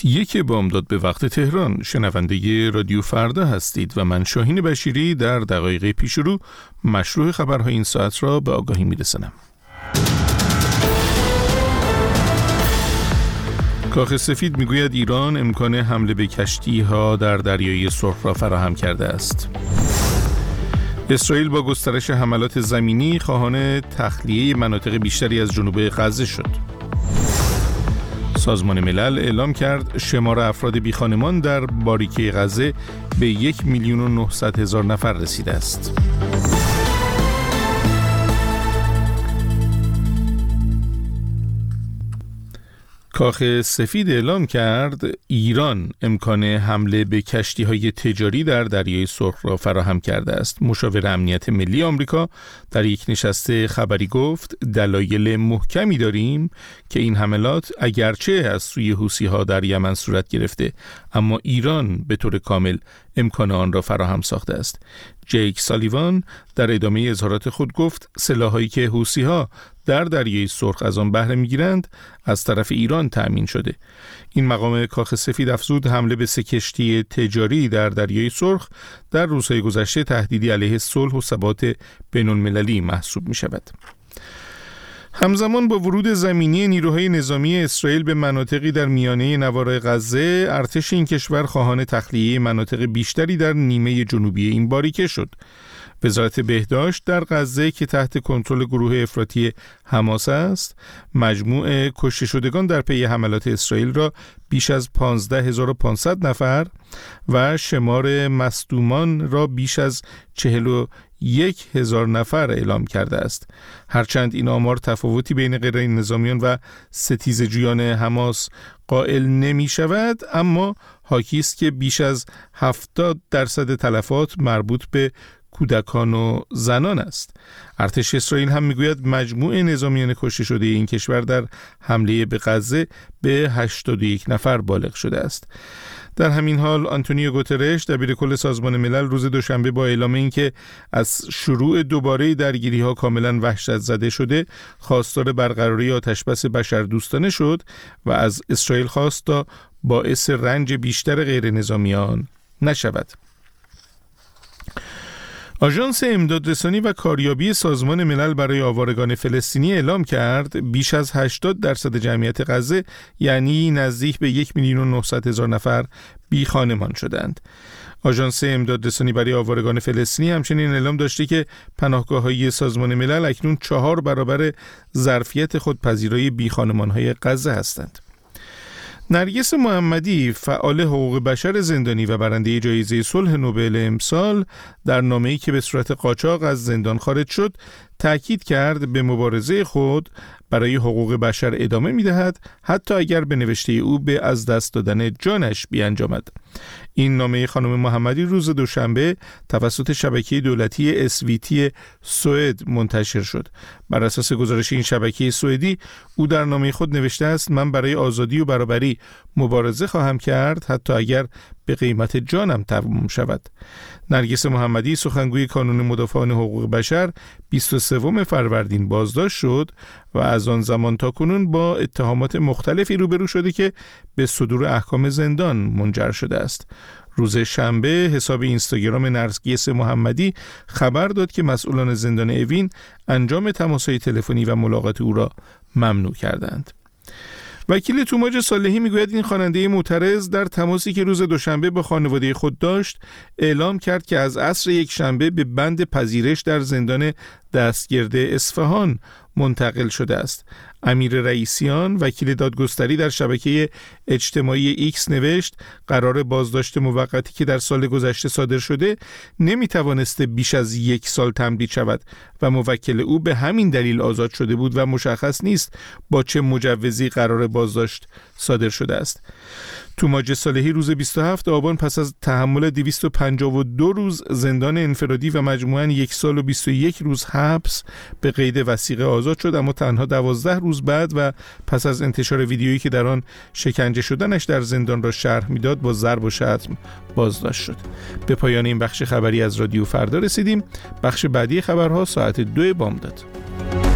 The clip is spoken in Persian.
یک بامداد به وقت تهران، شنونده رادیو فردا هستید و من شاهین بشیری در دقایق پیش رو مشروع خبرهای این ساعت را به آگاهی میرسانم. کاخ سفید میگوید ایران امکان حمله به کشتی‌ها در دریای سرخ را فراهم کرده است. اسرائیل با گسترش حملات زمینی خواهان تخلیه مناطق بیشتری از جنوب غزه شد. سازمان ملل اعلام کرد شمار افراد بیخانمان در باریکه غزه به 1,900,000 نفر رسیده است. کاخ سفید اعلام کرد ایران امکان حمله به کشتی‌های تجاری در دریای سرخ را فراهم کرده است. مشاور امنیت ملی آمریکا در یک نشست خبری گفت دلایل محکمی داریم که این حملات اگرچه از سوی حوثی‌ها در یمن صورت گرفته، اما ایران به طور کامل امکان آن را فراهم ساخته است. جیک سالیوان در ادامه اظهارات خود گفت سلاح‌هایی که حوثی‌ها در دریای سرخ از آن بهره می‌گیرند از طرف ایران تأمین شده. این مقام کاخ سفید افزود حمله به 3 کشتی تجاری در دریای سرخ در روزهای گذشته تهدیدی علیه صلح و ثبات بین‌المللی محسوب می‌شود. همزمان با ورود زمینی نیروهای نظامی اسرائیل به مناطقی در میانه نوار غزه، ارتش این کشور خواهان تخلیه مناطق بیشتری در نیمه جنوبی این باریکه شد. وزارت بهداشت در غزه که تحت کنترل گروه افراطی حماس است، مجموع کشته شدگان در پی حملات اسرائیل را بیش از 15,500 نفر و شمار مصدومان را بیش از 41,000 نفر اعلام کرده است. هرچند این آمار تفاوتی بین غیر نظامیان و ستیزجویان حماس قائل نمی شود، اما حاکی است که بیش از 70% تلفات مربوط به کودکان و زنان است. ارتش اسرائیل هم میگوید مجموع نظامیان کشته شده این کشور در حمله به غزه به 81 نفر بالغ شده است. در همین حال آنتونیو گوترش دبیرکل سازمان ملل روز دوشنبه با اعلام اینکه از شروع دوباره درگیری‌ها کاملا وحشت زده شده، خواستار برقراری آتشبس بشردوستانه شد و از اسرائیل خواست تا باعث رنج بیشتر غیر نظامیان نشود. آژانس امدادرسانی و کاریابی سازمان ملل برای آوارگان فلسطینی اعلام کرد بیش از 80% جمعیت غزه، یعنی نزدیک به 1,900,000 نفر بی خانمان شدند. آژانس امدادرسانی برای آوارگان فلسطینی همچنین اعلام داشته که پناهگاه‌های سازمان ملل اکنون 4 برابر ظرفیت خود پذیرای بی خانمان‌های غزه هستند. نرگس محمدی، فعال حقوق بشر زندانی و برنده جایزه صلح نوبل امسال، در نامه‌ای که به صورت قاچاق از زندان خارج شد، تأکید کرد به مبارزه خود برای حقوق بشر ادامه می‌دهد، حتی اگر به نوشته او به از دست دادن جانش بیانجامد. این نامه خانم محمدی روز دوشنبه توسط شبکه دولتی SVT سوئد منتشر شد. بر اساس گزارش این شبکه سوئدی، او در نامه خود نوشته است: من برای آزادی و برابری مبارزه خواهم کرد، حتی اگر به قیمت جانم تمام شود. نرگس محمدی، سخنگوی کانون مدافعان حقوق بشر، 23 فروردین بازداشت شد و از آن زمان تا کنون با اتهامات مختلفی روبرو شده که به صدور احکام زندان منجر شده است. روز شنبه حساب اینستاگرام نرگس محمدی خبر داد که مسئولان زندان اوین انجام تماس‌های تلفنی و ملاقات او را ممنوع کردند. وکیل توماج صالحی میگوید این خواننده معترض در تماسی که روز دوشنبه با خانواده خود داشت، اعلام کرد که از عصر یک شنبه به بند پذیرش در زندان دستگرد اصفهان منتقل شده است. امیر رئیسیان، وکیل دادگستری، در شبکه اجتماعی ایکس نوشت قرار بازداشت موقتی که در سال گذشته صادر شده نمیتوانسته بیش از 1 سال تمدید شود و موکل او به همین دلیل آزاد شده بود و مشخص نیست با چه مجوزی قرار بازداشت صادر شده است. توماج صالحی روز 27 آبان پس از تحمل 252 روز زندان انفرادی و مجموعاً 1 سال و 21 روز حبس به قید وثیقه آزاد شد، اما تنها 12 روز بعد و پس از انتشار ویدیویی که در آن شکنجه شدنش در زندان را شرح میداد با ضرب و شتم بازداشت شد. به پایان این بخش خبری از رادیو فردا رسیدیم. بخش بعدی خبرها ساعت 2 بامداد.